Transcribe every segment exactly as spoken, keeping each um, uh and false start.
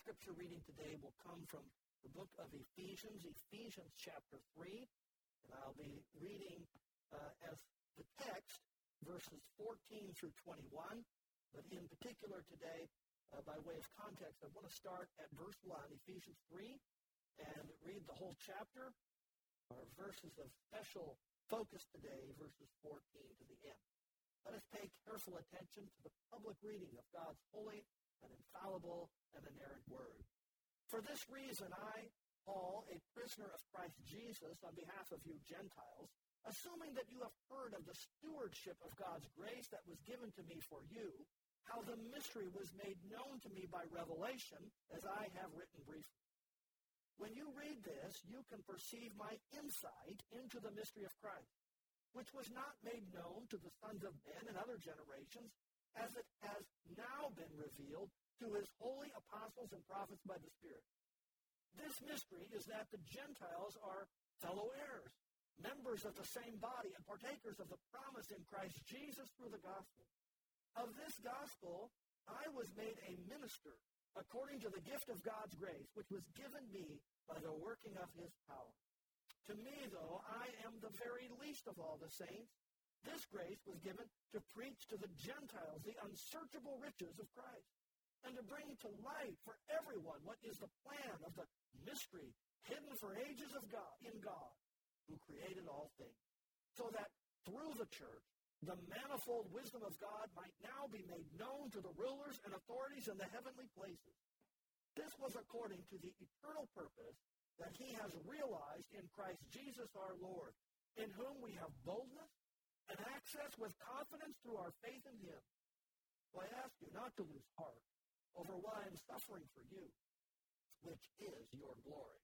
scripture reading today will come from the book of Ephesians, Ephesians chapter three. And I'll be reading uh, as the text, verses fourteen through twenty-one. But in particular today, uh, by way of context, I want to start at verse one, Ephesians three, and read the whole chapter. Our verses of special focus today, verses fourteen to the end. Let us pay careful attention to the public reading of God's holy and infallible and inerrant word. For this reason, I, Paul, a prisoner of Christ Jesus, on behalf of you Gentiles, assuming that you have heard of the stewardship of God's grace that was given to me for you, how the mystery was made known to me by revelation, as I have written briefly. When you read this, you can perceive my insight into the mystery of Christ, which was not made known to the sons of men in other generations, as it has now been revealed to his holy apostles and prophets by the Spirit. This mystery is that the Gentiles are fellow heirs, members of the same body, and partakers of the promise in Christ Jesus through the gospel. Of this gospel, I was made a minister according to the gift of God's grace, which was given me by the working of his power. To me, though, I am the very least of all the saints. This grace was given to preach to the Gentiles the unsearchable riches of Christ, and to bring to light for everyone what is the plan of the mystery hidden for ages of God in God, who created all things, so that through the church, the manifold wisdom of God might now be made known to the rulers and authorities in the heavenly places. This was according to the eternal purpose that he has realized in Christ Jesus our Lord, in whom we have boldness and access with confidence through our faith in him. So I ask you not to lose heart over what I am suffering for you, which is your glory.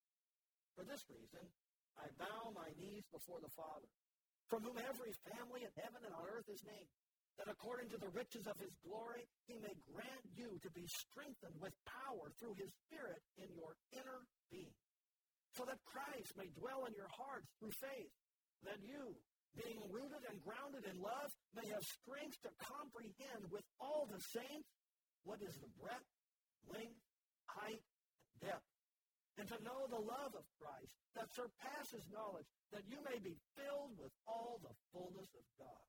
For this reason, I bow my knees before the Father, from whom every family in heaven and on earth is named, that according to the riches of his glory, he may grant you to be strengthened with power through his Spirit in your inner being, so that Christ may dwell in your hearts through faith, that you, being rooted and grounded in love, may have strength to comprehend with all the saints what is the breadth, length, height, and depth, and to know the love of Christ that surpasses knowledge, that you may be filled with all the fullness of God.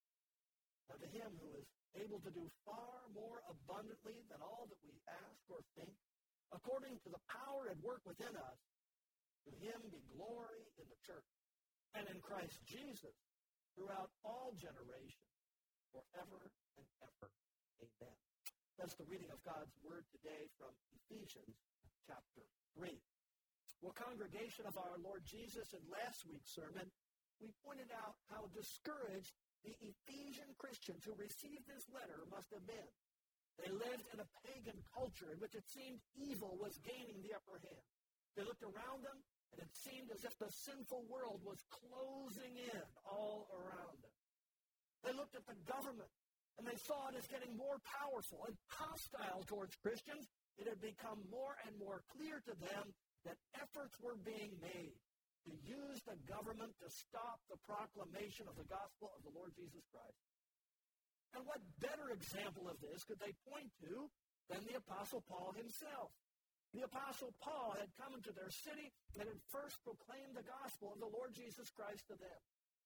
Now to him who is able to do far more abundantly than all that we ask or think, according to the power at work within us, to him be glory in the church and in Christ Jesus throughout all generations, forever and ever. Amen. That's the reading of God's word today from Ephesians chapter three. Well, congregation of our Lord Jesus, in last week's sermon, we pointed out how discouraged the Ephesian Christians who received this letter must have been. They lived in a pagan culture in which it seemed evil was gaining the upper hand. They looked around them, and it seemed as if the sinful world was closing in all around them. They looked at the government, and they saw it as getting more powerful and hostile towards Christians. It had become more and more clear to them that efforts were being made to use the government to stop the proclamation of the gospel of the Lord Jesus Christ. And what better example of this could they point to than the Apostle Paul himself? The Apostle Paul had come into their city and had first proclaimed the gospel of the Lord Jesus Christ to them.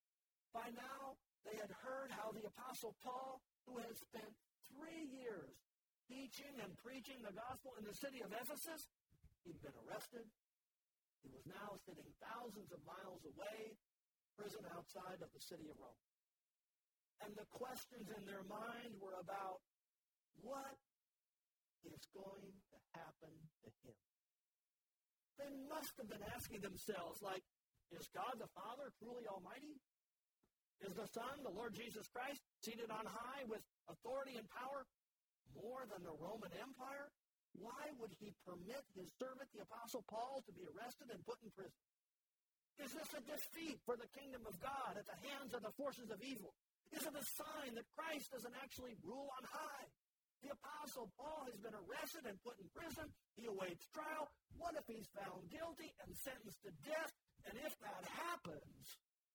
By now, they had heard how the Apostle Paul, who had spent three years teaching and preaching the gospel in the city of Ephesus, he'd been arrested. He was now sitting thousands of miles away, prison outside of the city of Rome. And the questions in their mind were about what is going to happen to him. They must have been asking themselves, like, is God the Father truly almighty? Is the Son, the Lord Jesus Christ, seated on high with authority and power more than the Roman Empire? Why would he permit his servant, the Apostle Paul, to be arrested and put in prison? Is this a defeat for the kingdom of God at the hands of the forces of evil? Is it a sign that Christ doesn't actually rule on high? The Apostle Paul has been arrested and put in prison. He awaits trial. What if he's found guilty and sentenced to death? And if that happens,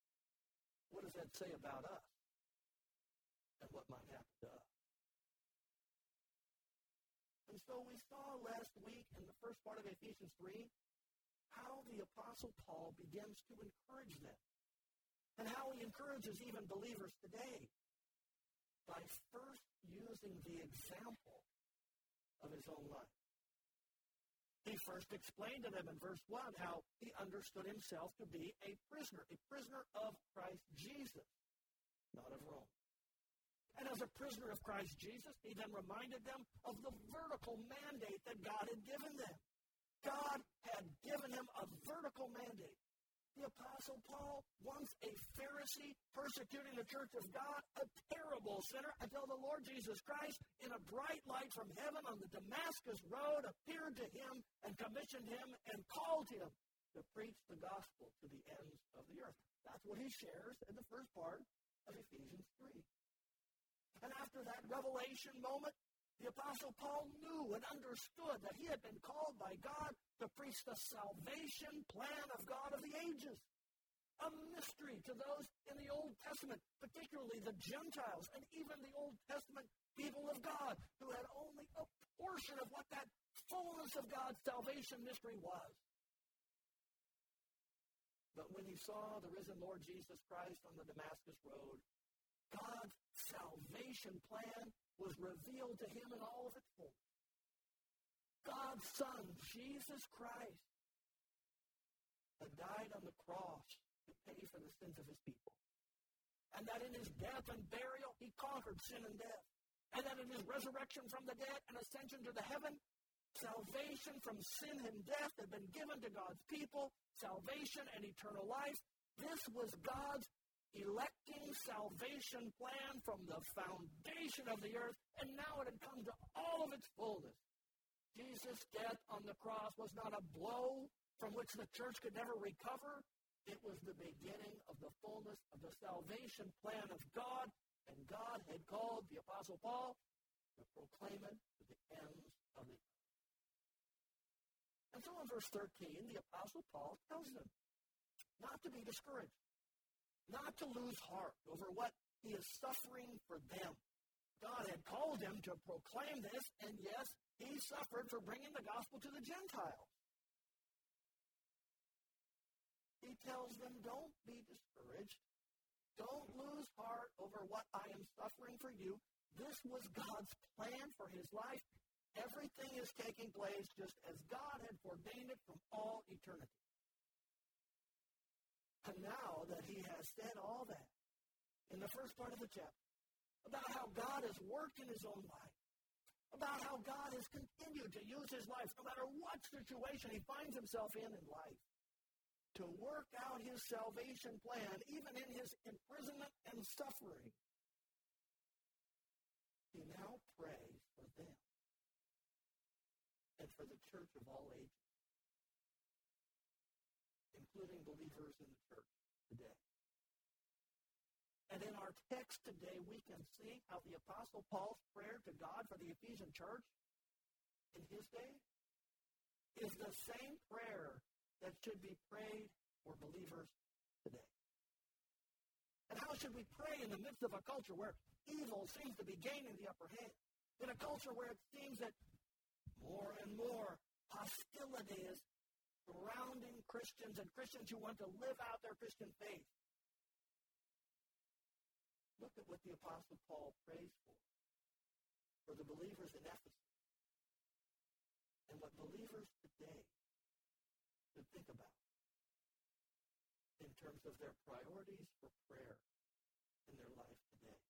what does that say about us? And what might happen to us? And so we saw last week in the first part of Ephesians three how the Apostle Paul begins to encourage them and how he encourages even believers today by first using the example of his own life. He first explained to them in verse one how he understood himself to be a prisoner, a prisoner of Christ Jesus, not of Rome. And as a prisoner of Christ Jesus, he then reminded them of the vertical mandate that God had given them. God had given him a vertical mandate. The Apostle Paul, once a Pharisee persecuting the church of God, a terrible sinner, until the Lord Jesus Christ, in a bright light from heaven on the Damascus road, appeared to him and commissioned him and called him to preach the gospel to the ends of the earth. That's what he shares in the first part of Ephesians three. And after that revelation moment, the Apostle Paul knew and understood that he had been called by God to preach the salvation plan of God of the ages. A mystery to those in the Old Testament, particularly the Gentiles and even the Old Testament people of God, who had only a portion of what that fullness of God's salvation mystery was. But when he saw the risen Lord Jesus Christ on the Damascus road, God's salvation plan was revealed to him in all of its fullness. God's Son, Jesus Christ, had died on the cross to pay for the sins of his people. And that in his death and burial, he conquered sin and death. And that in his resurrection from the dead and ascension to the heaven, salvation from sin and death had been given to God's people, salvation and eternal life. This was God's electing salvation plan from the foundation of the earth, and now it had come to all of its fullness. Jesus' death on the cross was not a blow from which the church could never recover. It was the beginning of the fullness of the salvation plan of God, and God had called the Apostle Paul to proclaim it to the ends of the earth. And so in verse thirteen, the Apostle Paul tells them not to be discouraged, not to lose heart over what he is suffering for them. God had called him to proclaim this, and yes, he suffered for bringing the gospel to the Gentiles. He tells them, don't be discouraged. Don't lose heart over what I am suffering for you. This was God's plan for his life. Everything is taking place just as God had ordained it from all eternity. And now that he has said all that in the first part of the chapter, about how God has worked in his own life, about how God has continued to use his life, no matter what situation he finds himself in in life, to work out his salvation plan, even in his imprisonment and suffering, he now prays for them and for the church of all ages, including believers in the church today. And in our text today, we can see how the Apostle Paul's prayer to God for the Ephesian church in his day is the same prayer that should be prayed for believers today. And how should we pray in the midst of a culture where evil seems to be gaining the upper hand? In a culture where it seems that more and more hostility is surrounding Christians and Christians who want to live out their Christian faith. Look at what the Apostle Paul prays for, for the believers in Ephesus, and what believers today should think about in terms of their priorities for prayer in their life today.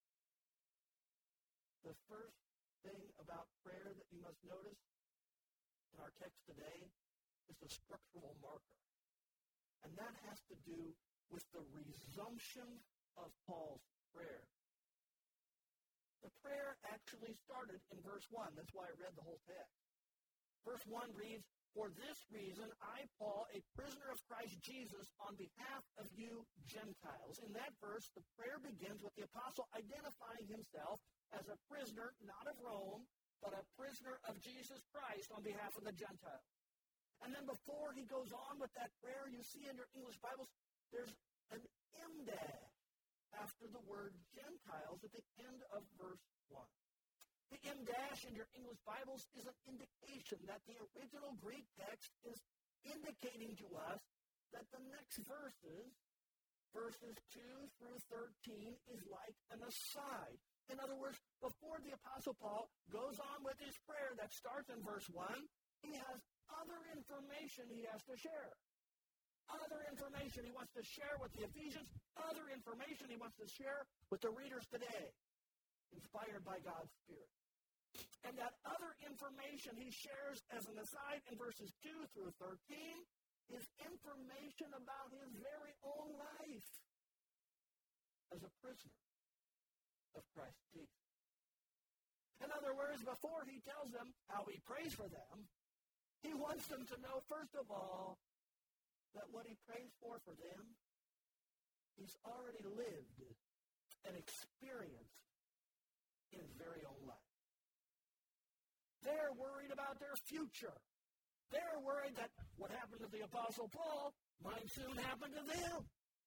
The first thing about prayer that you must notice in our text today is the structural marker. And that has to do with the resumption of Paul's prayer. The prayer actually started in verse one. That's why I read the whole text. Verse one reads, "For this reason, I, Paul, a prisoner of Christ Jesus, on behalf of you Gentiles." In that verse, the prayer begins with the apostle identifying himself as a prisoner, not of Rome, but a prisoner of Jesus Christ on behalf of the Gentiles. And then before he goes on with that prayer, you see in your English Bibles, there's an em dash after the word Gentiles at the end of verse one. The em dash in your English Bibles is an indication that the original Greek text is indicating to us that the next verses, verses two through thirteen, is like an aside. In other words, before the Apostle Paul goes on with his prayer that starts in verse one, he has other information he has to share. Other information he wants to share with the Ephesians, other information he wants to share with the readers today, inspired by God's Spirit. And that other information he shares as an aside in verses two through thirteen is information about his very own life as a prisoner of Christ Jesus. In other words, before he tells them how he prays for them, he wants them to know, first of all, that what he prays for for them, he's already lived and experienced in his very own life. They're worried about their future. They're worried that what happened to the Apostle Paul might soon happen to them.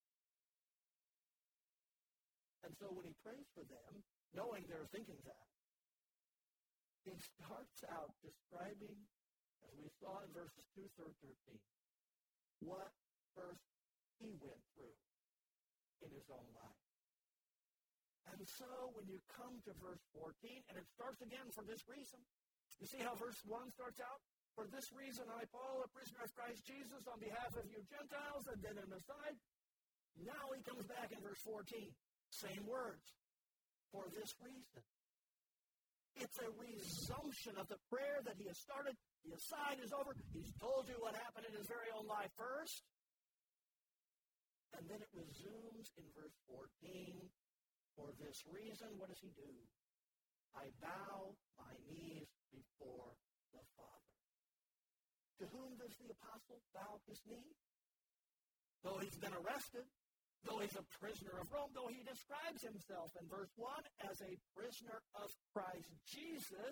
And so when he prays for them, knowing they're thinking that, he starts out describing, as we saw in verses two through thirteen, what first he went through in his own life. And so when you come to verse fourteen, and it starts again for this reason. You see how verse one starts out? For this reason I, Paul, a prisoner of Christ Jesus, on behalf of you Gentiles, and then an aside. Now he comes back in verse fourteen. Same words. For this reason. It's a resumption of the prayer that he has started. The aside is over. He's told you what happened in his very own life first. And then it resumes in verse fourteen. For this reason, what does he do? I bow my knees before the Father. To whom does the apostle bow his knee? Though he's been arrested, though he's a prisoner of Rome, though he describes himself in verse one as a prisoner of Christ Jesus,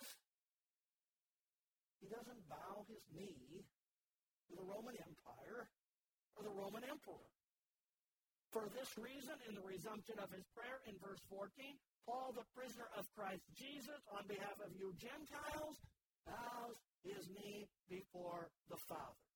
he doesn't bow his knee to the Roman Empire or the Roman emperor. For this reason, in the resumption of his prayer in verse fourteen, Paul, the prisoner of Christ Jesus, on behalf of you Gentiles, bows his knee before the Father.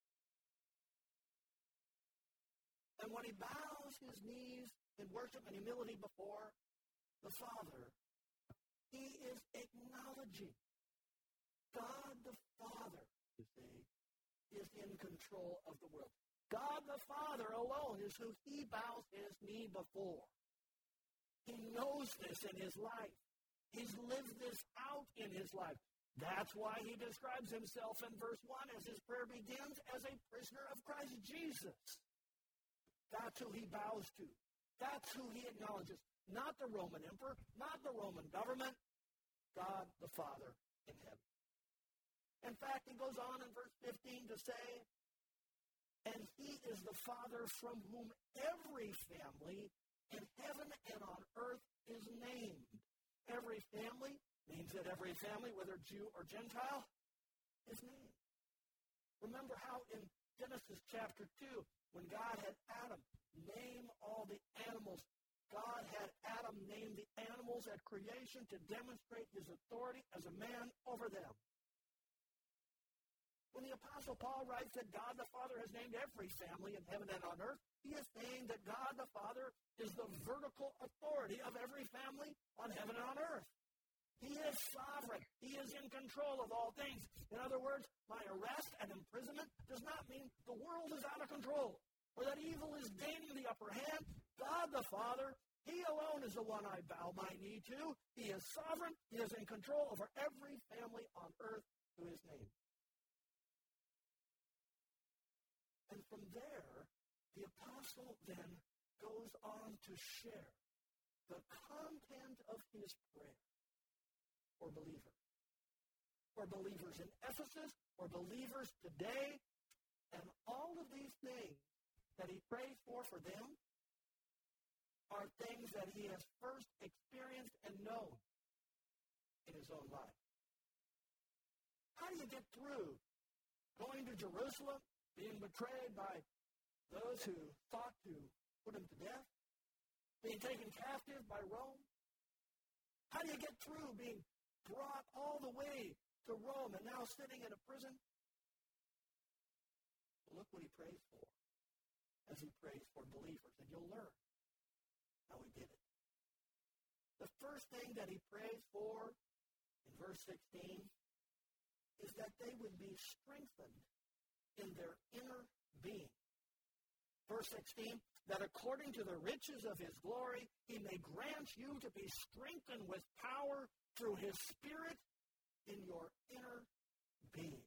And when he bows his knees in worship and humility before the Father, he is acknowledging God the Father, you see, is in control of the world. God the Father alone is who he bows his knee before. He knows this in his life. He's lived this out in his life. That's why he describes himself in verse one as his prayer begins as a prisoner of Christ Jesus. That's who he bows to. That's who he acknowledges. Not the Roman emperor, not the Roman government, God the Father in heaven. In fact, he goes on in verse fifteen to say, and he is the Father from whom every family in heaven and on earth is named. Every family means that every family, whether Jew or Gentile, is named. Remember how in Genesis chapter two, when God had Adam name all the animals, God had Adam name the animals at creation to demonstrate his authority as a man over them. When the Apostle Paul writes that God the Father has named every family in heaven and on earth, he is saying that God the Father is the vertical authority of every family on heaven and on earth. He is sovereign. He is in control of all things. In other words, my arrest and imprisonment does not mean the world is out of control or that evil is gaining the upper hand. God the Father, he alone is the one I bow my knee to. He is sovereign. He is in control over every family on earth to his name. And from there, the apostle then goes on to share the content of his prayer for believers. For believers in Ephesus, for believers today, and all of these things that he prays for for them are things that he has first experienced and known in his own life. How do you get through going to Jerusalem, being betrayed by those who thought to put him to death, being taken captive by Rome? How do you get through being brought all the way to Rome and now sitting in a prison? Well, look what he prays for as he prays for believers, and you'll learn how he did it. The first thing that he prays for in verse sixteen is that they would be strengthened in their inner being. Verse sixteen, that according to the riches of his glory, he may grant you to be strengthened with power through his Spirit in your inner being.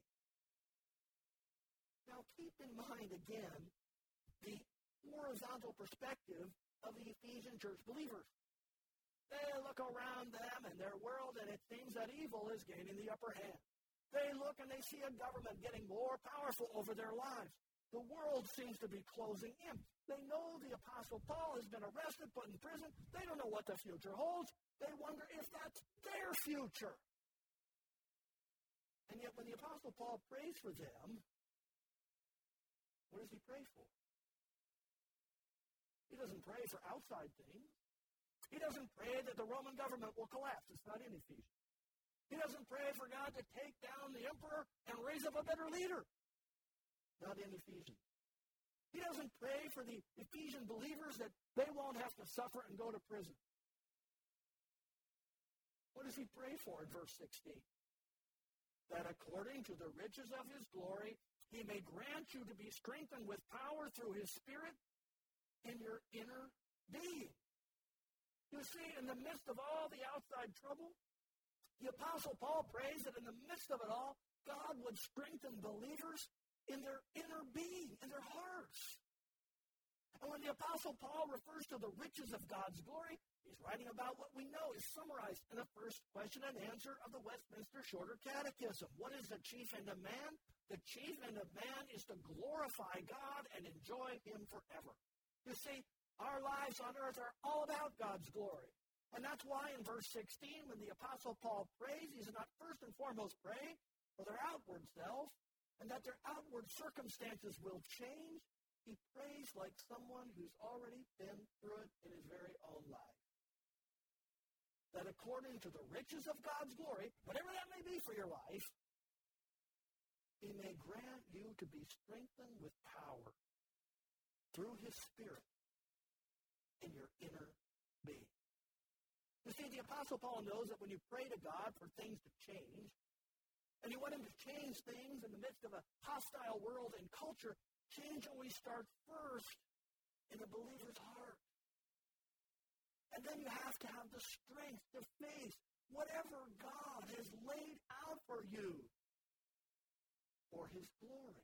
Now keep in mind again the horizontal perspective of the Ephesian church believers. They look around them and their world, and it seems that evil is gaining the upper hand. They look and they see a government getting more powerful over their lives. The world seems to be closing in. They know the Apostle Paul has been arrested, put in prison. They don't know what the future holds. They wonder if that's their future. And yet when the Apostle Paul prays for them, what does he pray for? He doesn't pray for outside things. He doesn't pray that the Roman government will collapse. It's not in Ephesians. He doesn't pray for God to take down the emperor and raise up a better leader. Not in Ephesians. He doesn't pray for the Ephesian believers that they won't have to suffer and go to prison. What does he pray for in verse sixteen? That according to the riches of his glory, he may grant you to be strengthened with power through his Spirit in your inner being. You see, in the midst of all the outside trouble, the Apostle Paul prays that in the midst of it all, God would strengthen believers in their inner being, in their hearts. And when the Apostle Paul refers to the riches of God's glory, he's writing about what we know is summarized in the first question and answer of the Westminster Shorter Catechism. What is the chief end of man? The chief end of man is to glorify God and enjoy him forever. You see, our lives on earth are all about God's glory. And that's why in verse sixteen, when the Apostle Paul prays, he's not first and foremost praying for their outward self, and that their outward circumstances will change. He prays like someone who's already been through it in his very own life. That according to the riches of God's glory, whatever that may be for your life, he may grant you to be strengthened with power through his Spirit in your inner being. You see, the Apostle Paul knows that when you pray to God for things to change, and you want him to change things in the midst of a hostile world and culture, change always starts first in the believer's heart. And then you have to have the strength to face whatever God has laid out for you for his glory.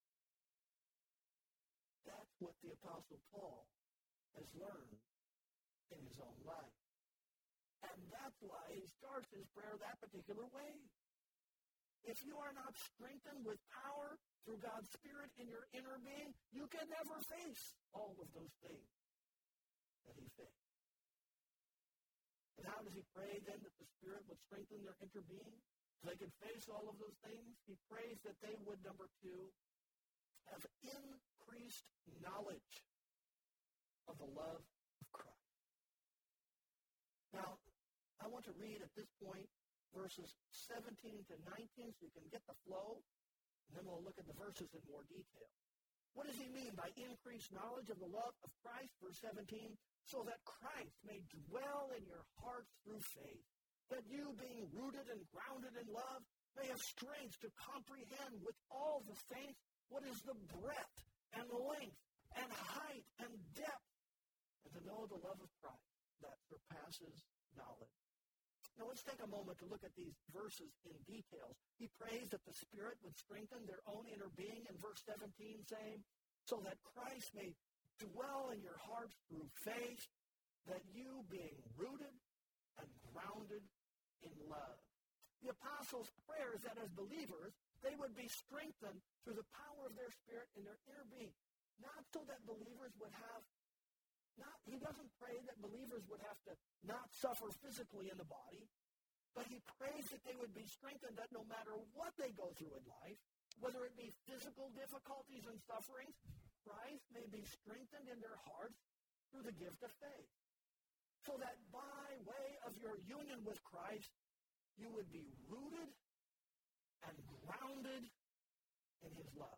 That's what the Apostle Paul has learned in his own life. And that's why he starts his prayer that particular way. If you are not strengthened with power through God's Spirit in your inner being, you can never face all of those things that he faced. And how does he pray then that the Spirit would strengthen their inner being so they could face all of those things? He prays that they would, number two, have increased knowledge of the love of Christ. Now, I want to read at this point verses seventeen to nineteen so you can get the flow, and then we'll look at the verses in more detail. What does he mean by increased knowledge of the love of Christ? Verse seventeen, so that Christ may dwell in your hearts through faith, that you, being rooted and grounded in love, may have strength to comprehend with all the saints what is the breadth and length and height and depth, and to know the love of Christ that surpasses knowledge. Now let's take a moment to look at these verses in details. He prays that the Spirit would strengthen their own inner being in verse seventeen, saying, so that Christ may dwell in your hearts through faith, that you, being rooted and grounded in love. The apostles' prayer is that as believers, they would be strengthened through the power of their Spirit in their inner being. Not so that believers would have, not, he doesn't pray that believers would have to not suffer physically in the body, but he prays that they would be strengthened that no matter what they go through in life, whether it be physical difficulties and sufferings, Christ may be strengthened in their hearts through the gift of faith. So that by way of your union with Christ, you would be rooted and grounded in his love.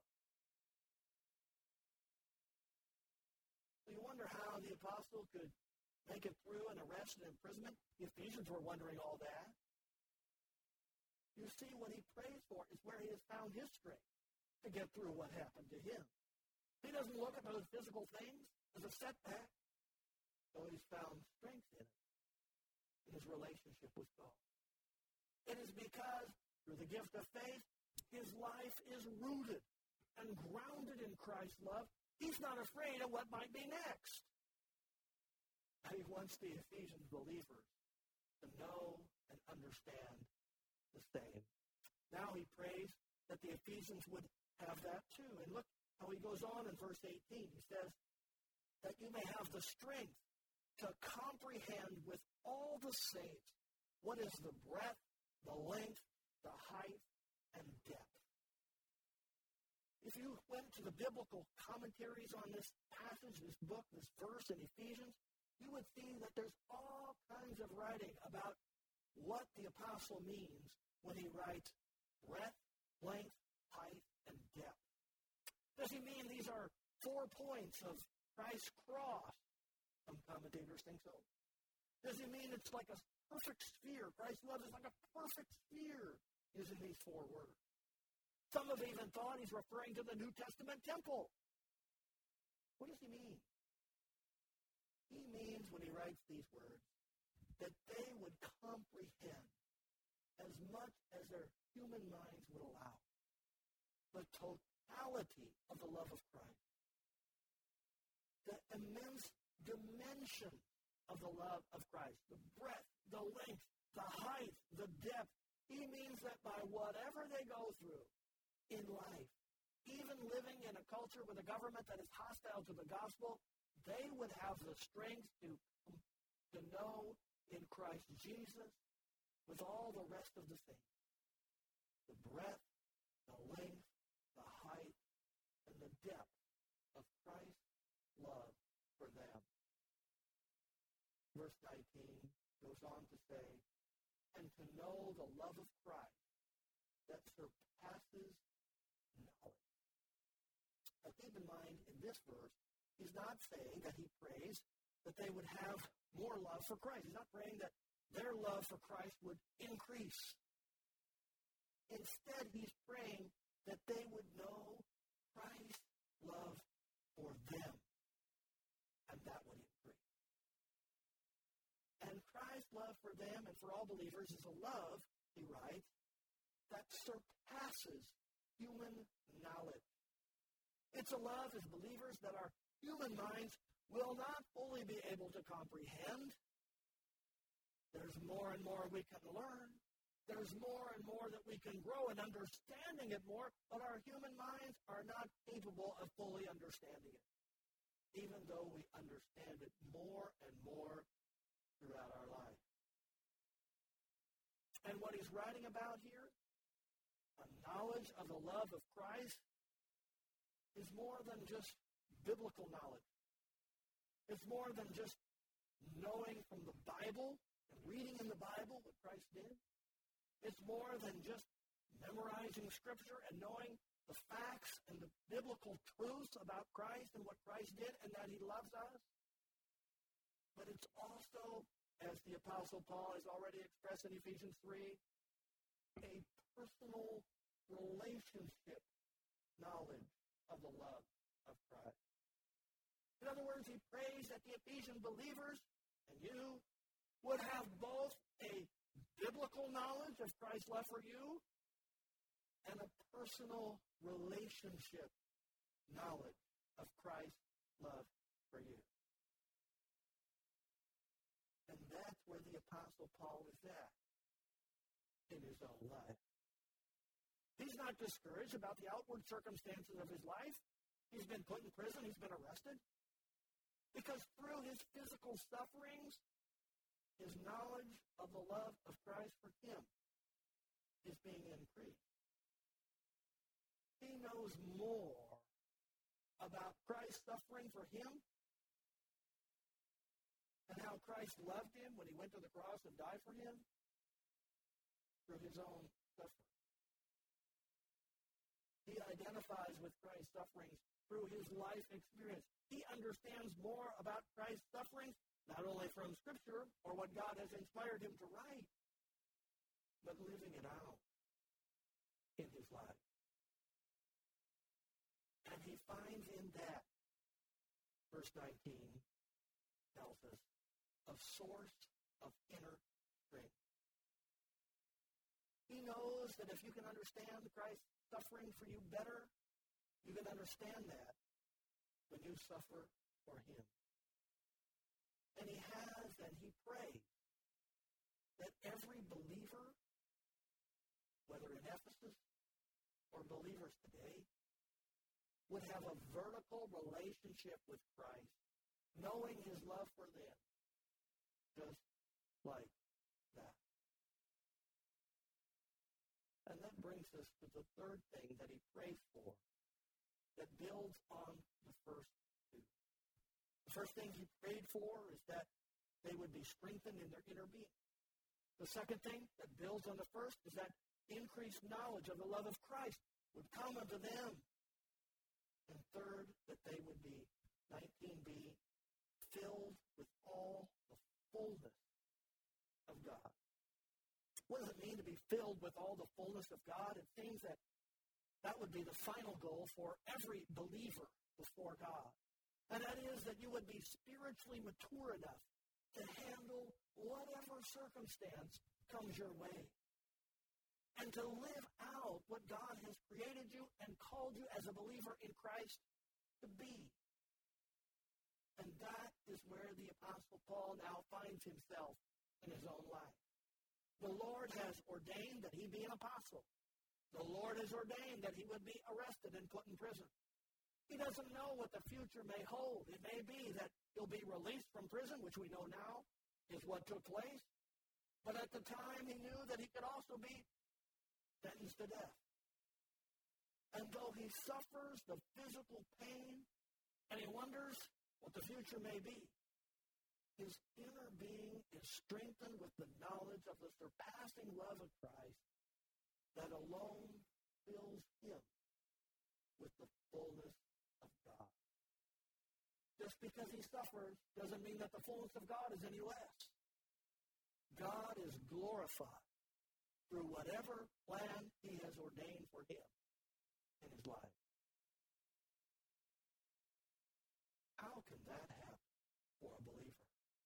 So you wonder how the apostle could make it through an arrest and imprisonment? The Ephesians were wondering all that. You see, what he prays for is where he has found his strength to get through what happened to him. He doesn't look at those physical things as a setback. So he's found strength in it, in his relationship with God. It is because, through the gift of faith, his life is rooted and grounded in Christ's love. He's not afraid of what might be next. He wants the Ephesian believers to know and understand the same. Now he prays that the Ephesians would have that too. And look how he goes on in verse eighteen. He says, that you may have the strength to comprehend with all the saints what is the breadth, the length, the height, and depth. If you went to the biblical commentaries on this passage, this book, this verse in Ephesians, you would see that there's all kinds of writing about what the apostle means when he writes breadth, length, height, and depth. Does he mean these are four points of Christ's cross? Some commentators think so. Does he mean it's like a perfect sphere? Christ's love is like a perfect sphere, using these four words. Some have even thought he's referring to the New Testament temple. What does he mean? He means, when he writes these words, that they would comprehend as much as their human minds would allow the totality of the love of Christ, the immense dimension of the love of Christ, the breadth, the length, the height, the depth. He means that by whatever they go through in life, even living in a culture with a government that is hostile to the gospel, they would have the strength to, to know in Christ Jesus with all the rest of the things. The breadth, the length, the height, and the depth of Christ's love for them. Verse nineteen goes on to say, and to know the love of Christ that surpasses knowledge. Now keep in mind, in this verse, he's not saying that he prays that they would have more love for Christ. He's not praying that their love for Christ would increase. Instead, he's praying that they would know Christ's love for them, and that would increase. And Christ's love for them and for all believers is a love, he writes, that surpasses human knowledge. It's a love as believers that our human minds will not fully be able to comprehend. There's more and more we can learn. There's more and more that we can grow in understanding it more, but our human minds are not capable of fully understanding it, even though we understand it more and more throughout our life. And what he's writing about here, a knowledge of the love of Christ, is more than just biblical knowledge. It's more than just knowing from the Bible and reading in the Bible what Christ did. It's more than just memorizing Scripture and knowing the facts and the biblical truths about Christ and what Christ did and that he loves us. But it's also, as the Apostle Paul has already expressed in Ephesians three, a personal relationship knowledge of the love of Christ. In other words, he prays that the Ephesian believers and you would have both a biblical knowledge of Christ's love for you and a personal relationship knowledge of Christ's love for you. And that's where the Apostle Paul is at in his own life. He's not discouraged about the outward circumstances of his life. He's been put in prison. He's been arrested. Because through his physical sufferings, his knowledge of the love of Christ for him is being increased. He knows more about Christ's suffering for him and how Christ loved him when he went to the cross and died for him through his own suffering. He identifies with Christ's sufferings through his life experience. He understands more about Christ's sufferings, not only from Scripture or what God has inspired him to write, but living it out in his life. And he finds in that, verse nineteen tells us, a source of inner strength. He knows that if you can understand Christ's suffering for you better, you can understand that when you suffer for him. And he has and he prays that every believer, whether in Ephesus or believers today, would have a vertical relationship with Christ, knowing his love for them, just like that. And that brings us to the third thing that he prays for, that builds on the first two. The first thing he prayed for is that they would be strengthened in their inner being. The second thing that builds on the first is that increased knowledge of the love of Christ would come unto them. And third, that they would be, nineteen b, filled with all the fullness of God. What does it mean to be filled with all the fullness of God? It seems that that would be the final goal for every believer before God. And that is that you would be spiritually mature enough to handle whatever circumstance comes your way. And to live out what God has created you and called you as a believer in Christ to be. And that is where the Apostle Paul now finds himself in his own life. The Lord has ordained that he be an apostle. The Lord has ordained that he would be arrested and put in prison. He doesn't know what the future may hold. It may be that he'll be released from prison, which we know now is what took place. But at the time, he knew that he could also be sentenced to death. And though he suffers the physical pain and he wonders what the future may be, his inner being is strengthened with the knowledge of the surpassing love of Christ that alone fills him with the fullness of God. Just because he suffers doesn't mean that the fullness of God is any less. God is glorified through whatever plan he has ordained for him in his life. How can that happen for a believer?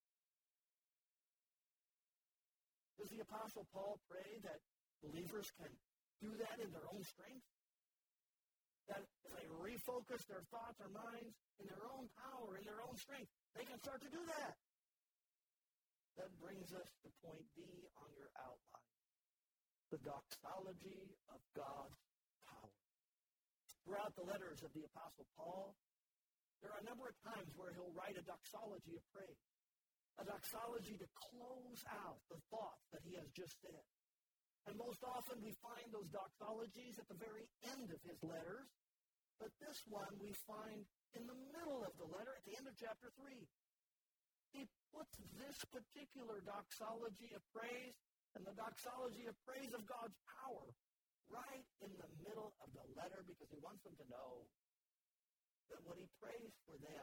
Does the Apostle Paul pray that believers can do that in their own strength? That if they refocus their thoughts or minds in their own power, in their own strength, they can start to do that? That brings us to point B on your outline, the doxology of God's power. Throughout the letters of the Apostle Paul, there are a number of times where he'll write a doxology of praise. A doxology to close out the thoughts that he has just said. And most often we find those doxologies at the very end of his letters, but this one we find in the middle of the letter at the end of chapter three. He puts this particular doxology of praise and the doxology of praise of God's power right in the middle of the letter because he wants them to know that what he prays for them,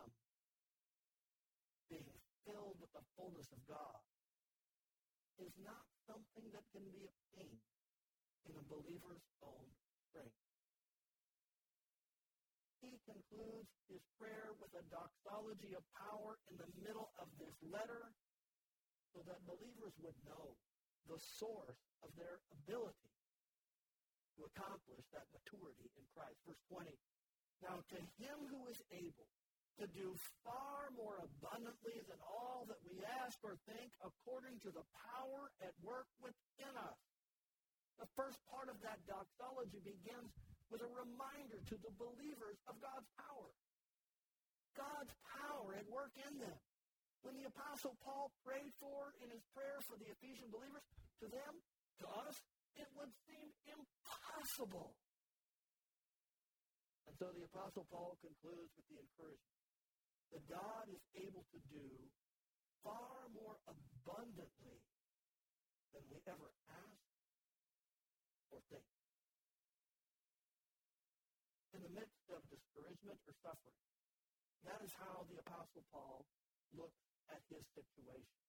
being filled with the fullness of God, is not something that can be obtained in a believer's own strength. He concludes his prayer with a doxology of power in the middle of this letter so that believers would know the source of their ability to accomplish that maturity in Christ. Verse twenty, now to him who is able to do far more abundantly than all that we ask or think, according to the power at work within us. The first part of that doxology begins with a reminder to the believers of God's power. God's power at work in them. When the Apostle Paul prayed for in his prayer for the Ephesian believers, to them, to us, it would seem impossible. And so the Apostle Paul concludes with the encouragement that God is able to do far more abundantly than we ever ask or think. In the midst of discouragement or suffering, that is how the Apostle Paul looks at his situation.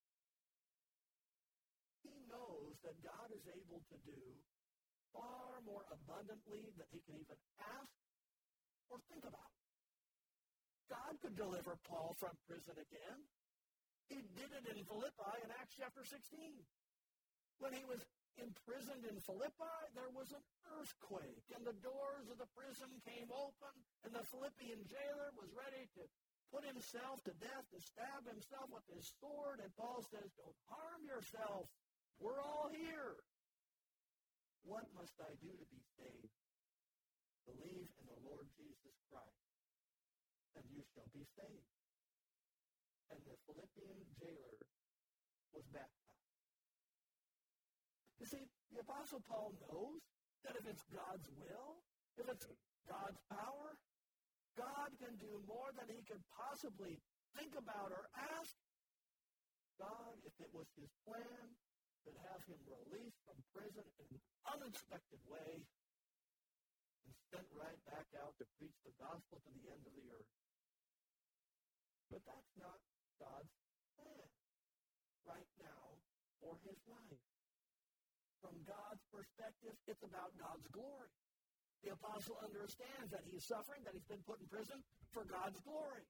He knows that God is able to do far more abundantly than he can even ask or think about. God could deliver Paul from prison again. He did it in Philippi in Acts chapter sixteen. When he was imprisoned in Philippi, there was an earthquake, and the doors of the prison came open, and the Philippian jailer was ready to put himself to death, to stab himself with his sword, and Paul says, "Don't harm yourself. We're all here. What must I do to be saved? Believe in the Lord Jesus Christ, and you shall be saved." And the Philippian jailer was baptized. You see, the Apostle Paul knows that if it's God's will, if it's God's power, God can do more than he could possibly think about or ask. God, if it was his plan, could have him released from prison in an unexpected way and sent right back out to preach the gospel to the end of the earth. But that's not God's plan right now for his life. From God's perspective, it's about God's glory. The apostle understands that he's suffering, that he's been put in prison for God's glory.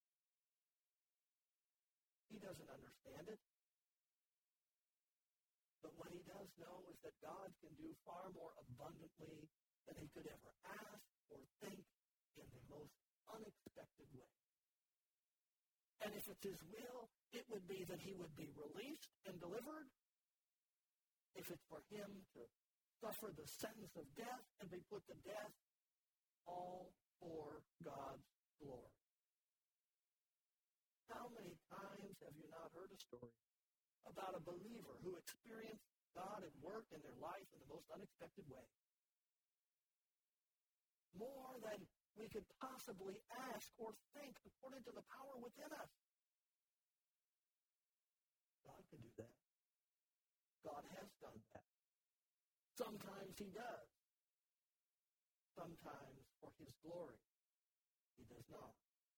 He doesn't understand it. But what he does know is that God can do far more abundantly than he could ever ask or think in the most unexpected way. And if it's his will, it would be that he would be released and delivered. If it's for him to suffer the sentence of death and be put to death, all for God's glory. How many times have you not heard a story about a believer who experienced God at work in their life in the most unexpected way? More than we could possibly ask or think according to the power within us. God can do that. God has done that. Sometimes he does. Sometimes for his glory, he does not.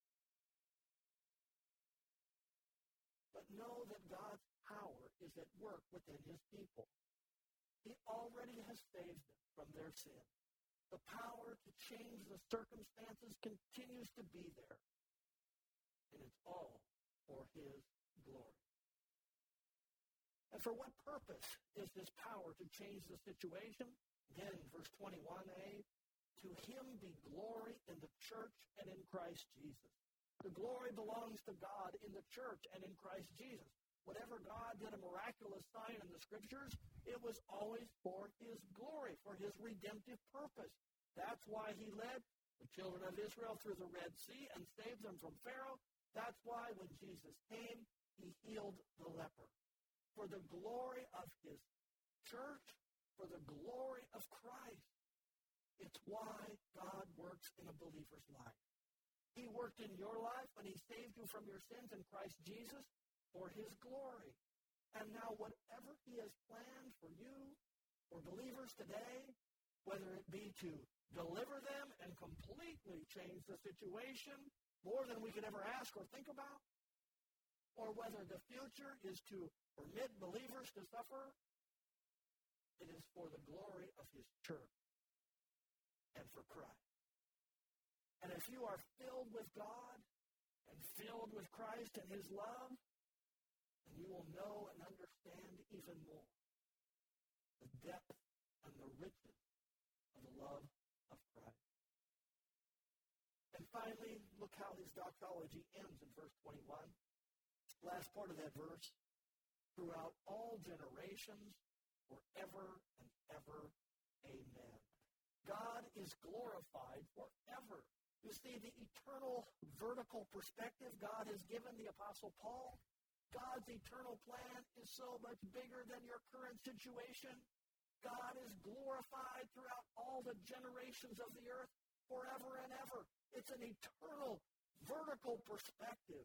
But know that God's power is at work within his people. He already has saved them from their sin. The power to change the circumstances continues to be there. And it's all for his glory. And for what purpose is this power to change the situation? Again, verse twenty-one a, to him be glory in the church and in Christ Jesus. The glory belongs to God in the church and in Christ Jesus. Whatever God did a miraculous sign in the Scriptures, it was always for his glory, for his redemptive purpose. That's why he led the children of Israel through the Red Sea and saved them from Pharaoh. That's why when Jesus came, he healed the leper. For the glory of his church, for the glory of Christ. It's why God works in a believer's life. He worked in your life when he saved you from your sins in Christ Jesus for his glory. And now whatever he has planned for you, for believers today, whether it be to deliver them and completely change the situation more than we could ever ask or think about, or whether the future is to permit believers to suffer, it is for the glory of his church and for Christ. And if you are filled with God and filled with Christ and his love, then you will know and understand even more the depth and the riches of the love of Christ. And finally, look how his doxology ends in verse twenty-one. Last part of that verse. Throughout all generations, forever and ever. Amen. God is glorified forever. You see, the eternal vertical perspective God has given the Apostle Paul, God's eternal plan is so much bigger than your current situation. God is glorified throughout all the generations of the earth forever and ever. It's an eternal vertical perspective.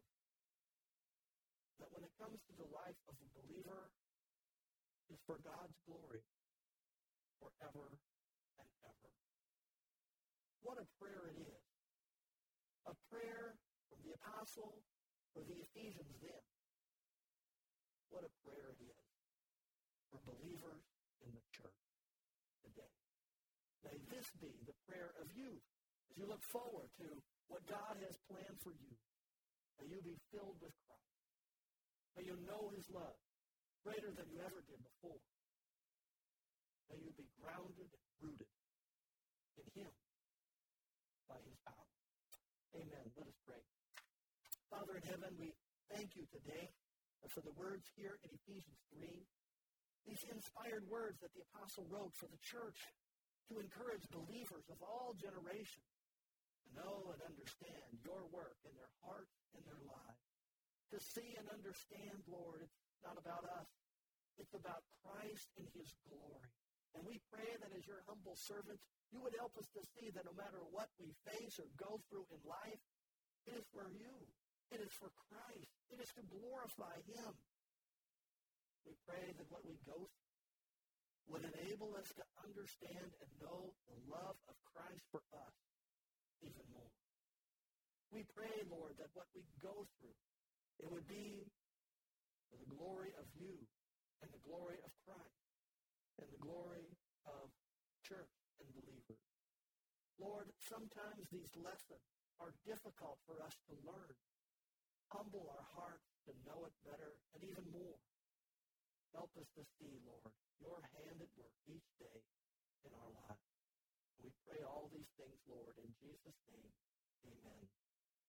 That when it comes to the life of a believer, is for God's glory, forever and ever. What a prayer it is. A prayer from the apostle for the Ephesians then. What a prayer it is for believers in the church today. May this be the prayer of you as you look forward to what God has planned for you. May you be filled with Christ. May you know his love greater than you ever did before. May you be grounded and rooted in him by his power. Amen. Let us pray. Father in heaven, we thank you today for the words here in Ephesians three, these inspired words that the apostle wrote for the church to encourage believers of all generations to know and understand your work in their hearts and their lives. To see and understand, Lord, it's not about us. It's about Christ and his glory. And we pray that as your humble servants, you would help us to see that no matter what we face or go through in life, it is for you. It is for Christ. It is to glorify him. We pray that what we go through would enable us to understand and know the love of Christ for us even more. We pray, Lord, that what we go through, it would be for the glory of you and the glory of Christ and the glory of church and believers. Lord, sometimes these lessons are difficult for us to learn. Humble our hearts to know it better and even more. Help us to see, Lord, your hand at work each day in our lives. We pray all these things, Lord, in Jesus' name. Amen.